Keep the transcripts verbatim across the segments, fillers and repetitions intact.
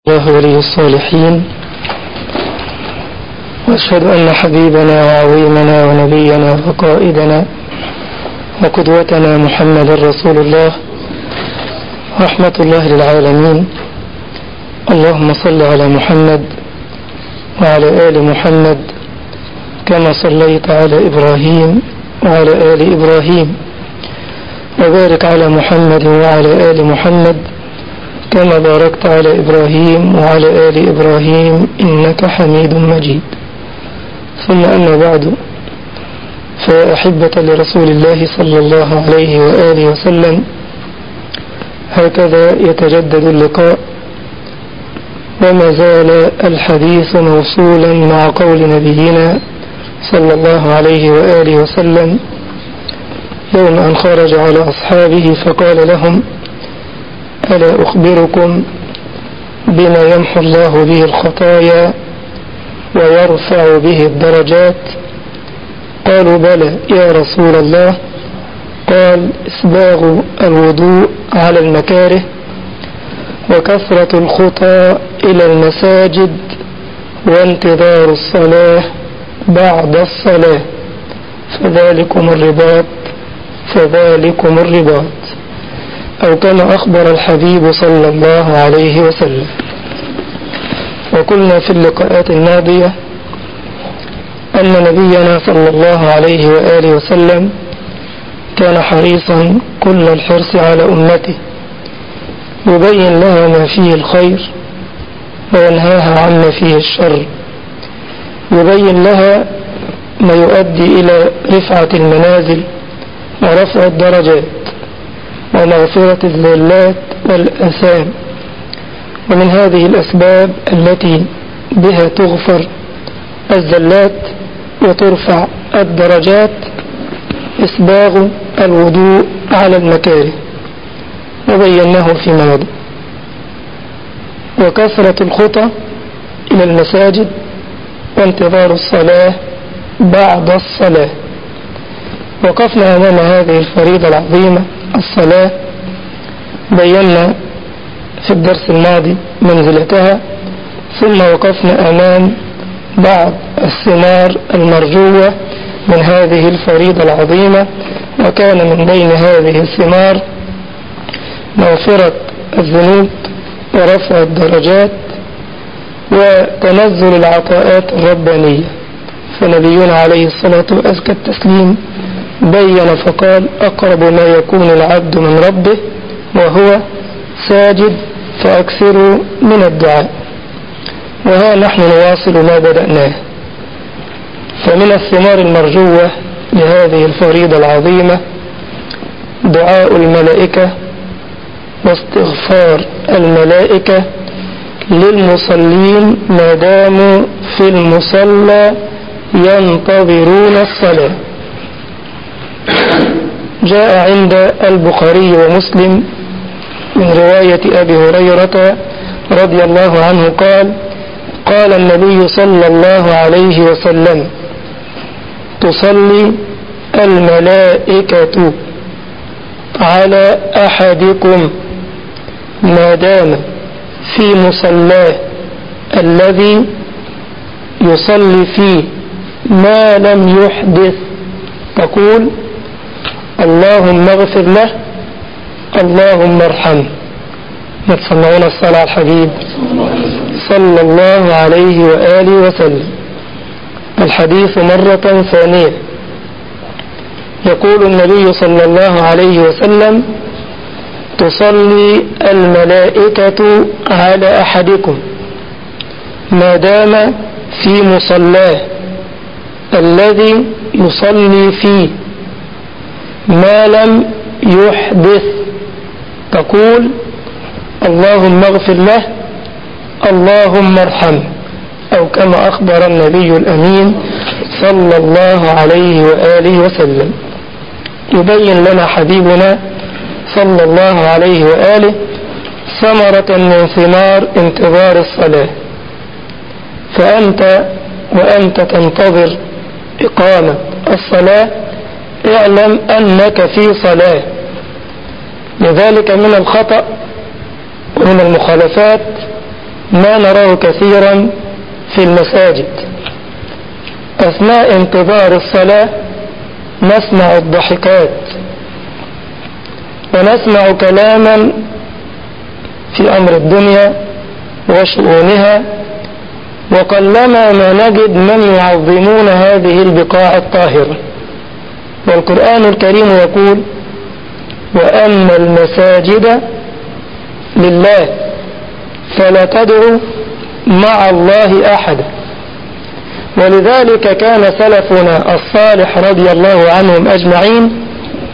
الله ولي الصالحين، وأشهد أن حبيبنا وعظيمنا ونبينا وقائدنا وقدوتنا محمد رسول الله رحمة الله للعالمين. اللهم صل على محمد وعلى آل محمد كما صليت على إبراهيم وعلى آل إبراهيم، وبارك على محمد وعلى آل محمد كما باركت على إبراهيم وعلى آل إبراهيم إنك حميد مجيد. ثم أما بعد، فيا أحبة لرسول الله صلى الله عليه وآله وسلم، هكذا يتجدد اللقاء وما زال الحديث موصولا مع قول نبينا صلى الله عليه وآله وسلم يوم أن خرج على أصحابه فقال لهم: ألا أخبركم بما يمحو الله به الخطايا ويرفع به الدرجات؟ قالوا: بلى يا رسول الله. قال: إسباغ الوضوء على المكاره، وكثرة الخطى إلى المساجد، وانتظار الصلاة بعد الصلاة، فذلكم الرباط فذلكم الرباط، أو كما أخبر الحبيب صلى الله عليه وسلم. وقلنا في اللقاءات الماضية أن نبينا صلى الله عليه وآله وسلم كان حريصا كل الحرص على أمته، يبين لها ما فيه الخير وينهاها عما فيه الشر، يبين لها ما يؤدي إلى رفعة المنازل ورفع الدرجات ومغفرة الزلات والآثام. ومن هذه الأسباب التي بها تغفر الزلات وترفع الدرجات إسباغ الوضوء على المكاره، وبيناه في ماضي، وكثرة الخطى إلى المساجد، وانتظار الصلاة بعد الصلاة. وقفنا أمام هذه الفريضة العظيمة الصلاة، بينا في الدرس الماضي منزلتها، ثم وقفنا أمام بعض الثمار المرجوة من هذه الفريضة العظيمة، وكان من بين هذه الثمار مغفرة الذنوب ورفع الدرجات وتنزل العطاءات الربانية. فنبينا عليه الصلاة وأزكى التسليم بين فقال: أقرب ما يكون العبد من ربه وهو ساجد فأكثروا من الدعاء. وها نحن نواصل ما بدأناه. فمن الثمار المرجوة لهذه الفريضة العظيمة دعاء الملائكة واستغفار الملائكة للمصلين ما داموا في المصلى ينتظرون الصلاة. جاء عند البخاري ومسلم من رواية أبي هريرة رضي الله عنه قال: قال النبي صلى الله عليه وسلم: تصلي الملائكة على أحدكم ما دام في مصلاه الذي يصلي فيه ما لم يحدث، تقول: اللهم اغفر له، اللهم ارحمه. نتصنعون الصلاة على الحبيب صلى الله عليه وآله وسلم. الحديث مرة ثانية يقول النبي صلى الله عليه وسلم: تصلي الملائكة على أحدكم ما دام في مصلاه الذي يصلي فيه ما لم يحدث، تقول: اللهم اغفر له، اللهم ارحمه، أو كما أخبر النبي الأمين صلى الله عليه وآله وسلم. يبين لنا حبيبنا صلى الله عليه وآله ثمرة من ثمار انتظار الصلاة. فأنت وأنت تنتظر إقامة الصلاة اعلم أنك في صلاة. لذلك من الخطأ ومن المخالفات ما نراه كثيرا في المساجد. أثناء انتظار الصلاة نسمع الضحكات ونسمع كلاما في أمر الدنيا وشؤونها، وقلما ما نجد من يعظمون هذه البقاع الطاهرة. والقرآن الكريم يقول: وأن المساجد لله فلا تدعوا مع الله أحدا. ولذلك كان سلفنا الصالح رضي الله عنهم أجمعين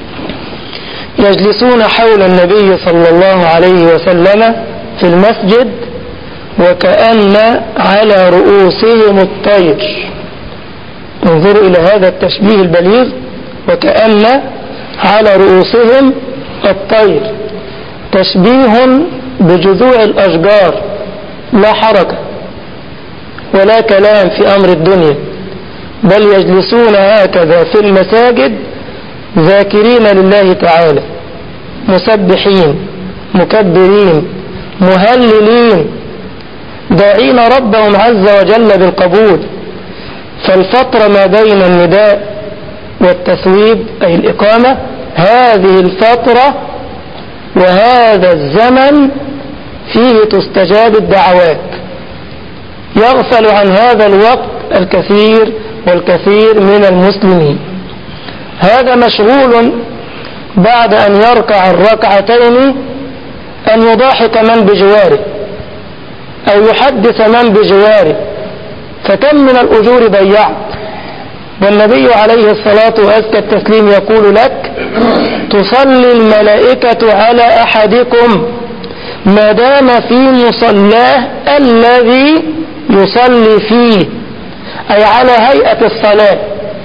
يجلسون حول النبي صلى الله عليه وسلم في المسجد وكأن على رؤوسهم الطير. انظروا إلى هذا التشبيه البليغ، وكأن على رؤوسهم الطير، تشبيه بجذوع الأشجار، لا حركة ولا كلام في أمر الدنيا، بل يجلسون هكذا في المساجد ذاكرين لله تعالى، مسبحين مكبرين مهللين، داعين ربهم عز وجل بالقبول. فالفترة ما بين النداء والتثويب أي الإقامة، هذه الفترة وهذا الزمن فيه تستجاب الدعوات. يغفل عن هذا الوقت الكثير والكثير من المسلمين. هذا مشغول بعد أن يركع الركعتين أن يضاحك من بجواره أو يحدث من بجواره، فكم من الأجور ضيعت. والنبي عليه الصلاة وأزكى التسليم يقول لك: تصلي الملائكة على أحدكم ما دام في مصلاه الذي يصلي فيه، أي على هيئة الصلاة.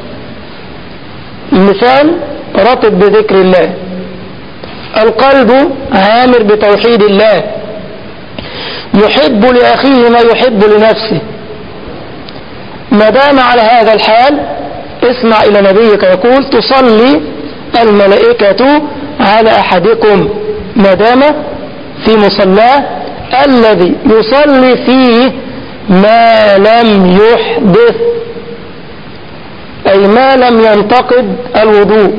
المثال: رطب بذكر الله، القلب عامر بتوحيد الله، يحب لأخيه ما يحب لنفسه. ما دام على هذا الحال اسمع إلى نبيك يقول: تصلي الملائكة على أحدكم ما دام في مصلاه الذي يصلي فيه ما لم يحدث، أي ما لم ينتقد الوضوء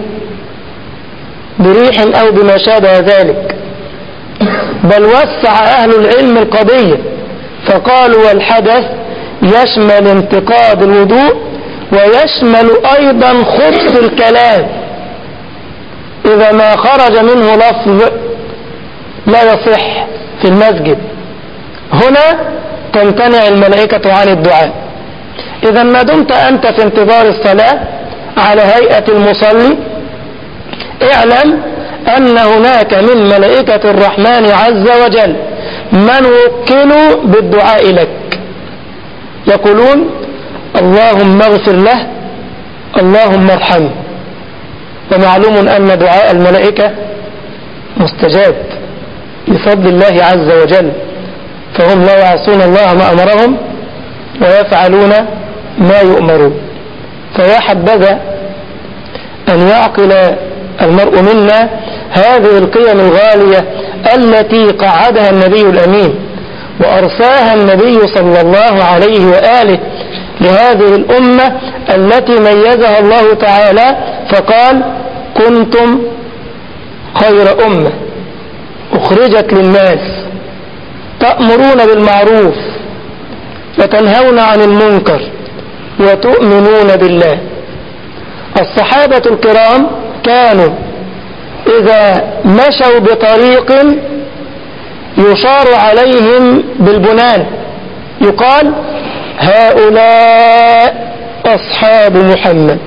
بريح أو بما شابه ذلك. بل وسع أهل العلم القضية فقالوا: والحدث يشمل انتقاد الوضوء ويشمل أيضا خبث الكلام، إذا ما خرج منه لفظ لا يصح في المسجد، هنا تمتنع الملائكة عن الدعاء. إذا ما دمت أنت في انتظار الصلاة على هيئة المصلي، اعلم أن هناك من ملائكة الرحمن عز وجل من وكلوا بالدعاء لك، يقولون: اللهم اغفر له، اللهم ارحمه. ومعلوم أن دعاء الملائكة مستجاب بفضل الله عز وجل، فهم لا يعصون الله ما أمرهم ويفعلون ما يؤمرون. فيا حبذا أن يعقل المرء منا هذه القيم الغالية التي قعدها النبي الأمين وأرساها النبي صلى الله عليه وآله لهذه الأمة التي ميزها الله تعالى فقال: كنتم خير أمة أخرجت للناس تأمرون بالمعروف وتنهون عن المنكر وتؤمنون بالله. الصحابة الكرام كانوا إذا مشوا بطريق يشار عليهم بالبنان يقال: هؤلاء أصحاب محمد،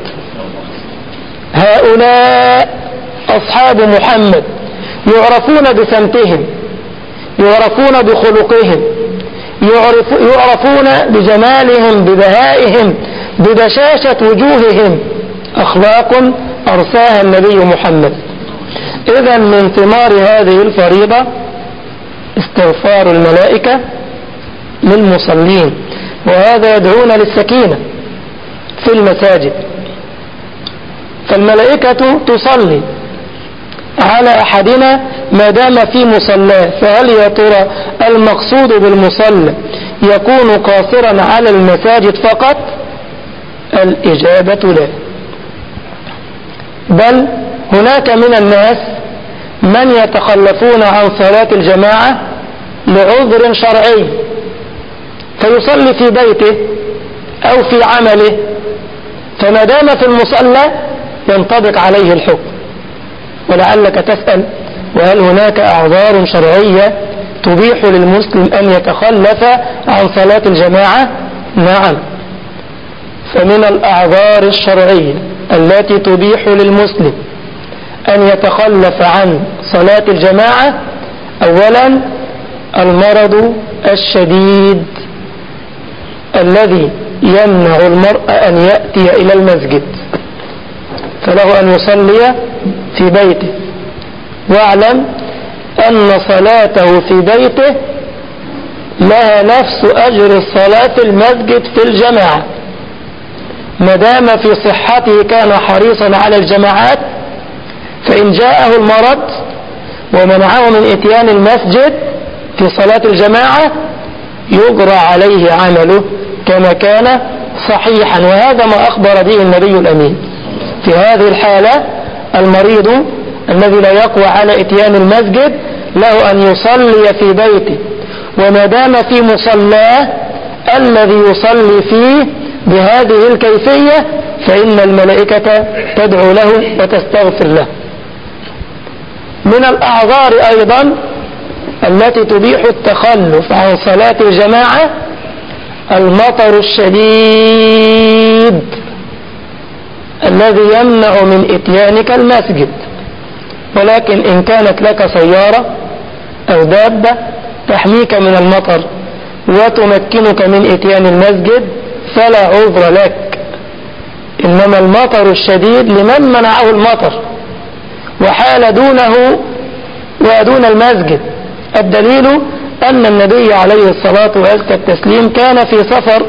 هؤلاء أصحاب محمد. يعرفون بسمتهم، يعرفون بخلقهم، يعرف يعرفون بجمالهم، ببهائهم، ببشاشة وجوههم. أخلاق أرساها النبي محمد. إذا من ثمار هذه الفريضة استغفار الملائكة للمصلين، وهذا يدعون للسكينة في المساجد. فالملائكة تصلي على أحدنا ما دام في مصلاه، فهل يا ترى المقصود بالمصلى يكون قاصرا على المساجد فقط؟ الإجابة لا، بل هناك من الناس من يتخلفون عن صلاة الجماعة لعذر شرعي، فيصلي في بيته أو في عمله، فما دام في المصلى ينطبق عليه الحكم. ولعلك تسأل: وهل هناك أعذار شرعية تبيح للمسلم أن يتخلف عن صلاة الجماعة؟ نعم، فمن الأعذار الشرعية التي تبيح للمسلم أن يتخلف عن صلاة الجماعة أولا المرض الشديد الذي يمنع المرء أن يأتي إلى المسجد، فله أن يصلي في بيته. واعلم أن صلاته في بيته لها نفس أجر الصلاة في المسجد في الجماعة، ما دام في صحته كان حريصا على الجماعات، فإن جاءه المرض ومنعه من إتيان المسجد في صلاة الجماعة يجرى عليه عمله كما كان صحيحا، وهذا ما أخبر به النبي الأمين. في هذه الحالة المريض الذي لا يقوى على إتيان المسجد له أن يصلي في بيته، وما دام في مصلاه الذي يصلي فيه بهذه الكيفية فإن الملائكة تدعو له وتستغفر له. من الأعذار أيضا التي تبيح التخلف عن صلاة الجماعة المطر الشديد الذي يمنع من إتيانك المسجد، ولكن إن كانت لك سيارة أو دابة تحميك من المطر وتمكنك من إتيان المسجد فلا عذر لك، إنما المطر الشديد لمن منعه المطر وحال دونه ودون المسجد. الدليل أن النبي عليه الصلاة والتسليم كان في سفر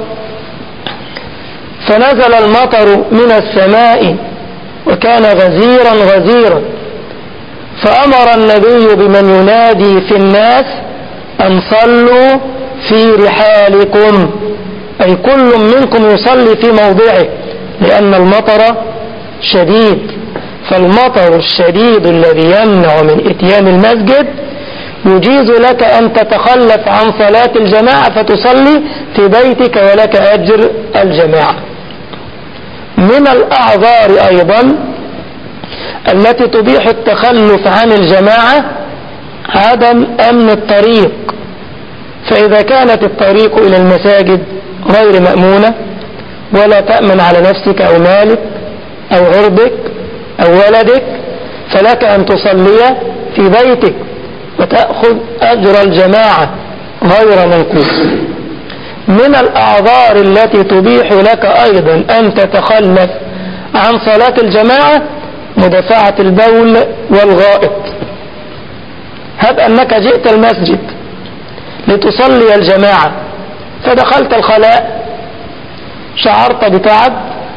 فنزل المطر من السماء وكان غزيرا غزيرا، فأمر النبي بمن ينادي في الناس أن صلوا في رحالكم، أي كل منكم يصلي في موضعه، لأن المطر شديد. فالمطر الشديد الذي يمنع من إتيان المسجد يجيز لك أن تتخلف عن صلاة الجماعة فتصلي في بيتك ولك أجر الجماعة. من الأعذار أيضا التي تبيح التخلف عن الجماعة عدم أمن الطريق، فإذا كانت الطريق إلى المساجد غير مأمونة ولا تأمن على نفسك أو مالك أو عرضك أو ولدك فلك أن تصلي في بيتك وتأخذ أجر الجماعة غير منقوص. من الأعذار التي تبيح لك أيضا أن تتخلف عن صلاة الجماعة مدافعة البول والغائط. هب أنك جئت المسجد لتصلي الجماعة فدخلت الخلاء شعرت بتعب،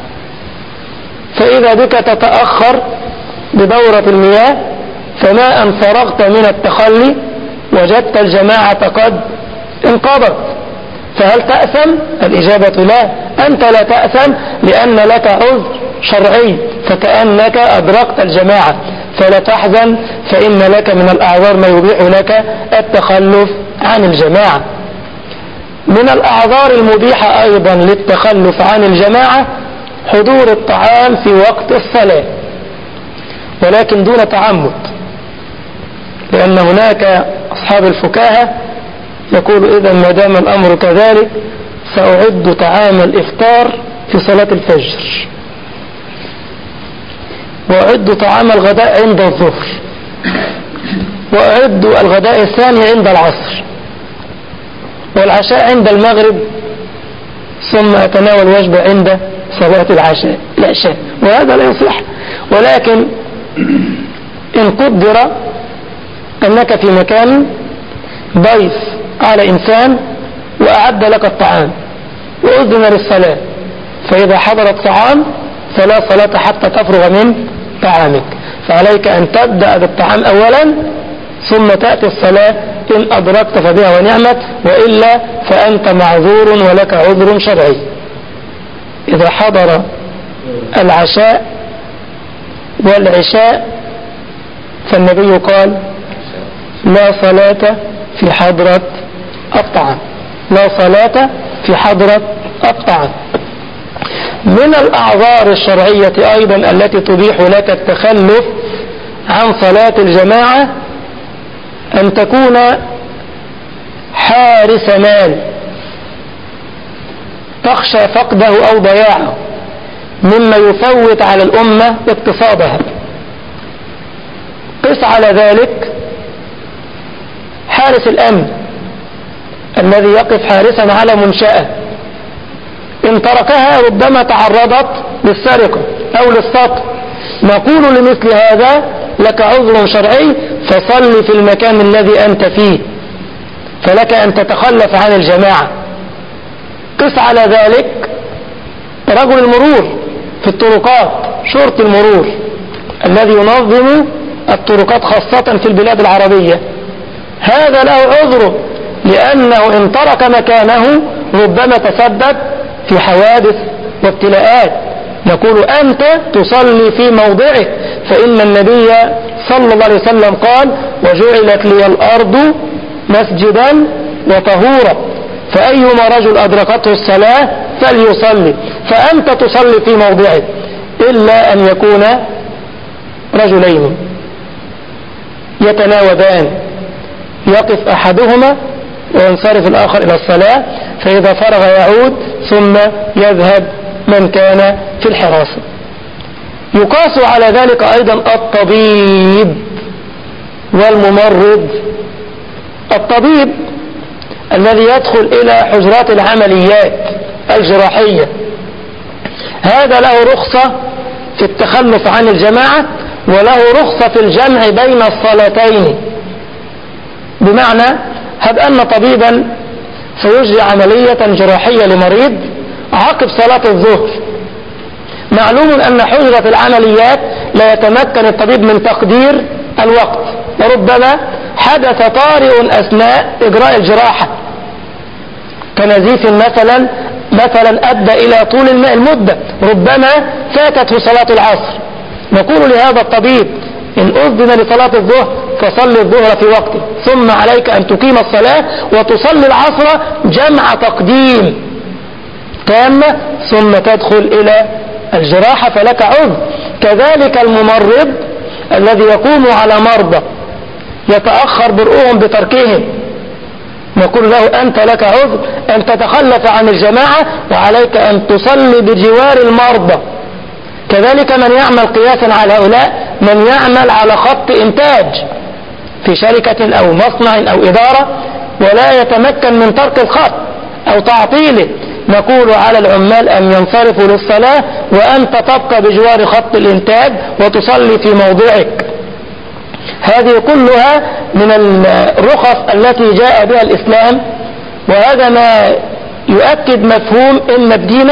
فإذا بك تتأخر بدورة المياه، فما أن فرغت من التخلي وجدت الجماعة قد انقضت، فهل تأثم؟ الإجابة لا، أنت لا تأثم لأن لك عذر شرعي فكأنك أدركت الجماعة، فلا تحزن فإن لك من الأعذار ما يبيح لك التخلف عن الجماعة. من الأعذار المبيحة أيضا للتخلف عن الجماعة حضور الطعام في وقت الصلاة، ولكن دون تعمد، لأن هناك أصحاب الفكاهة يقول إذا ما دام الأمر كذلك سأعد طعام الإفطار في صلاة الفجر، وأعد طعام الغداء عند الظهر، وأعد الغداء الثاني عند العصر، والعشاء عند المغرب، ثم أتناول وجبة عند صلاة العشاء العشاء وهذا لا يصح. ولكن إن قدر أنك في مكان ضيف على إنسان وأعد لك الطعام وأذن للصلاة، فإذا حضر الطعام فلا صلاة حتى تفرغ من طعامك، فعليك أن تبدأ بالطعام أولا ثم تأتي الصلاة إن أدركت فبها ونعمت، وإلا فأنت معذور ولك عذر شرعي. إذا حضر العشاء والعشاء فالنبي قال لا صلاة في حضرة الطعام، لا صلاة في حضرة الطعام. من الأعذار الشرعية أيضا التي تبيح لك التخلف عن صلاة الجماعة أن تكون حارس مال تخشى فقده أو ضياعه مما يفوت على الأمة اقتصادها. قس على ذلك حارس الأمن الذي يقف حارسا على منشأة، إن تركها ربما تعرضت للسرقة أو للسطو. نقول لمثل هذا لك عذر شرعي فصل في المكان الذي أنت فيه، فلك أن تتخلف عن الجماعة. قس على ذلك رجل المرور في الطرقات، شرطي المرور الذي ينظم الطرقات خاصة في البلاد العربية، هذا له عذر لأنه إن ترك مكانه ربما تسبب في حوادث وابتلاءات. نقول أنت تصلي في موضعك، فإن النبي صلى الله عليه وسلم قال وجعلت لي الأرض مسجدا وطهورا، فأيما رجل أدركته الصلاة فليصلي، فأنت تصلي في موضعك، إلا أن يكون رجلين يتناوبان، يقف أحدهما وينصرف الآخر إلى الصلاة، فإذا فرغ يعود ثم يذهب من كان في الحراسة. يقاس على ذلك أيضا الطبيب والممرض. الطبيب الذي يدخل إلى حجرات العمليات الجراحية هذا له رخصة في التخلف عن الجماعة، وله رخصة في الجمع بين الصلاتين. بمعنى هب أن طبيبا سيجري عملية جراحية لمريض عقب صلاة الظهر، معلوم أن حجرة العمليات لا يتمكن الطبيب من تقدير الوقت، وربما حدث طارئ أثناء إجراء الجراحة كنزيف مثلا مثلا أدى إلى طول المدة، ربما فاتته صلاة العصر. نقول لهذا الطبيب إن أذن لصلاة الظهر فصلي الظهر في وقته، ثم عليك أن تقيم الصلاة وتصلي العصر جمع تقديم تامة، ثم تدخل إلى الجراحة فلك عذر. كذلك الممرض الذي يقوم على مرضى يتأخر برؤهم بتركهم، نقول له أنت لك عذر أن تتخلف عن الجماعة وعليك أن تصلي بجوار المرضى. كذلك من يعمل قياسا على هؤلاء من يعمل على خط إنتاج في شركة أو مصنع أو إدارة ولا يتمكن من ترك الخط أو تعطيله، نقول على العمال أن ينصرفوا للصلاة وأنت تبقى بجوار خط الإنتاج وتصلي في موضعك. هذه كلها من الرخص التي جاء بها الإسلام، وهذا ما يؤكد مفهوم إن الدين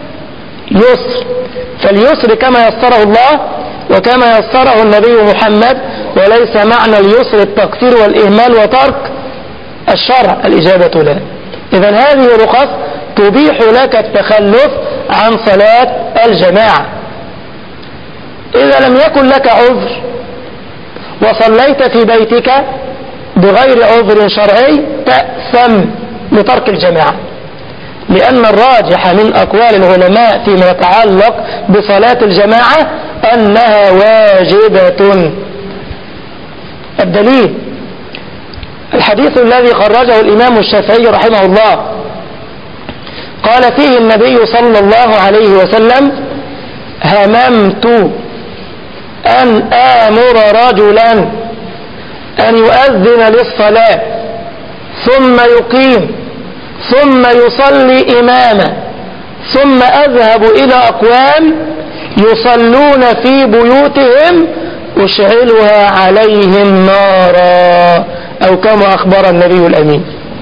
يسر، فاليسر كما يسره الله وكما يسره النبي محمد، وليس معنى اليسر التقصير والإهمال وترك الشرع الإجابة له. إذن هذه رخص تبيح لك التخلف عن صلاة الجماعة. إذا لم يكن لك عذر وصليت في بيتك بغير عذر شرعي تأثم لترك الجماعة، لأن الراجح من أقوال العلماء فيما يتعلق بصلاة الجماعة أنها واجبة. الدليل الحديث الذي خرجه الإمام الشافعي رحمه الله، قال فيه النبي صلى الله عليه وسلم هممت أن آمر رجلا أن يؤذن للصلاة ثم يقيم ثم يصلي إماما، ثم أذهب إلى أقوام يصلون في بيوتهم أشعلها عليهم نارا، أو كما أخبر النبي الأمين.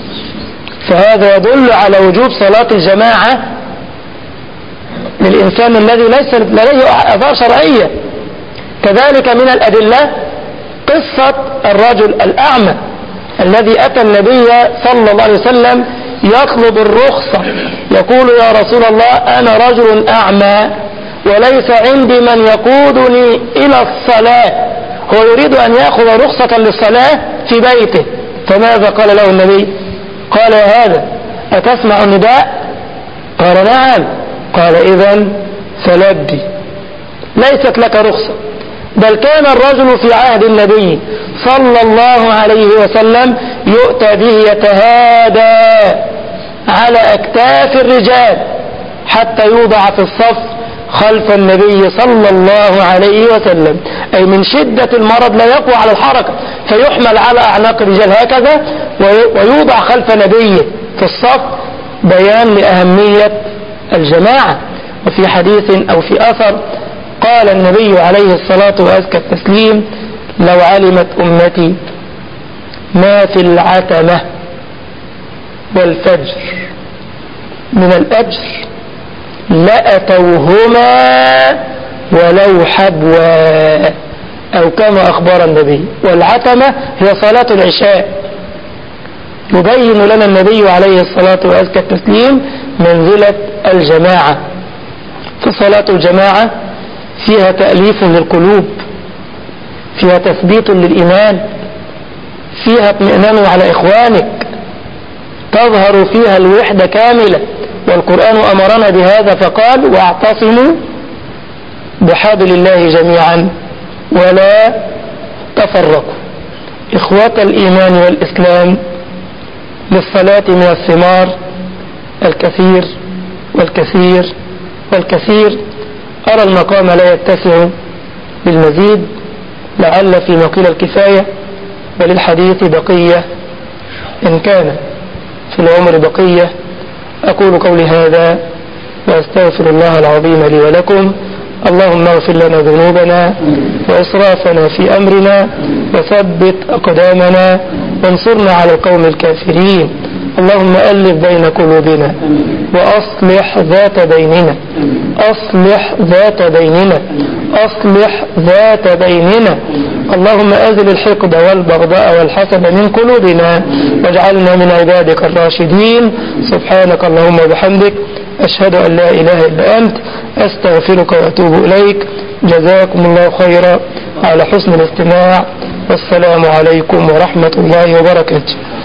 فهذا يدل على وجوب صلاة الجماعة للإنسان الذي ليس لديه آثار شرعية. كذلك من الأدلة قصة الرجل الأعمى الذي أتى النبي صلى الله عليه وسلم يطلب الرخصة، يقول يا رسول الله أنا رجل أعمى وليس عندي من يقودني إلى الصلاة، هو يريد أن يأخذ رخصة للصلاة في بيته. فماذا قال له النبي؟ قال يا هذا أتسمع النداء؟ قال نعم. قال إذن فلبي، ليست لك رخصة. بل كان الرجل في عهد النبي صلى الله عليه وسلم يؤتى به يتهادى على أكتاف الرجال حتى يوضع في الصف خلف النبي صلى الله عليه وسلم، أي من شدة المرض لا يقوى على الحركة، فيحمل على أعناق الرجال هكذا ويوضع خلف نبيه في الصف، بيان لأهمية الجماعة. وفي حديث أو في أثر قال النبي عليه الصلاة وأزكى التسليم لو علمت أمتي ما في العتمة والفجر من الأجر لأتوهما ولو حبوا، أو كما أخبر النبي. والعتمة هي صلاة العشاء. يبين لنا النبي عليه الصلاة وأزكى التسليم منزلة الجماعة. فصلاة الجماعة فيها تأليف للقلوب، فيها تثبيت للإيمان، فيها اطمئنان على إخوانك، تظهر فيها الوحدة كاملة. والقرآن أمرنا بهذا فقال واعتصموا بحبل الله جميعا ولا تفرقوا. إخوة الإيمان والإسلام، للصلاة من الثمار الكثير والكثير والكثير. أرى المقام لا يتسع بالمزيد، لعل في مقيل الكفاية، وللحديث بقية إن كان في العمر بقية. أقول قولي هذا وأستغفر الله العظيم لي ولكم. اللهم اغفر لنا ذنوبنا وإسرافنا في أمرنا وثبت أقدامنا وانصرنا على القوم الكافرين. اللهم ألف بين قلوبنا وأصلح ذات بيننا، أصلح ذات بيننا، أصلح ذات بيننا. اللهم أزل الحقد والبغضاء والحسد من قلوبنا واجعلنا من عبادك الراشدين. سبحانك اللهم وبحمدك، أشهد أن لا إله إلا أنت، أستغفرك وأتوب إليك. جزاكم الله خيرا على حسن الاستماع، والسلام عليكم ورحمة الله وبركاته.